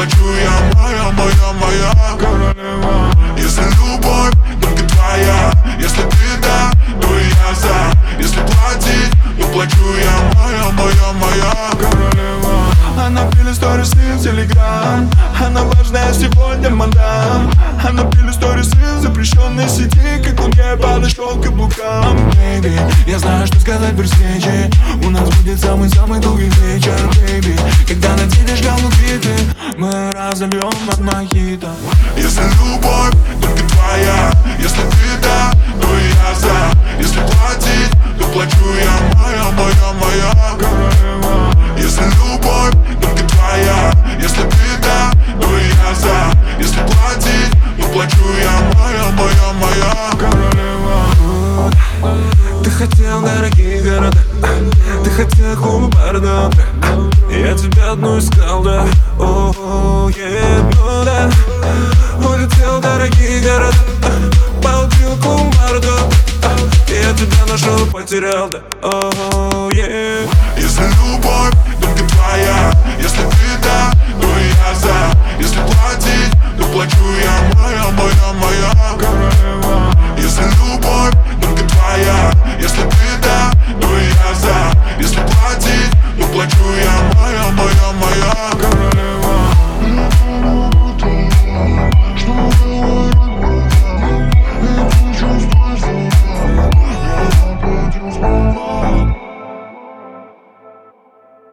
плачу я, моя королева. Если любовь только твоя, если ты да, то и я за. Если платить, то плачу я, моя королева. Она пилит сторисы в Телеграм, она важная сегодня мадам. Она пилит сторисы в запрещенной сети, как он ей подошел к каблукам. Бэйби, я знаю, что сказать при встрече. У нас будет самый-самый долгий вечер, бэйби. Когда наденешь голубые ты, мы разольем от мохито. Если любовь только твоя, если ты да, то и я за. Если платить, то плачу я, моя королева. Если любовь только твоя, если ты да, то и я за. Если платить, то плачу я, моя королева. Ты хотел дорогие города, ты хотел клубы, бары до утра. Я тебя одну искал, да, ну да. Улетел в дорогие города, получил клубы, бары до утра. Я тебя нашел и потерял, да.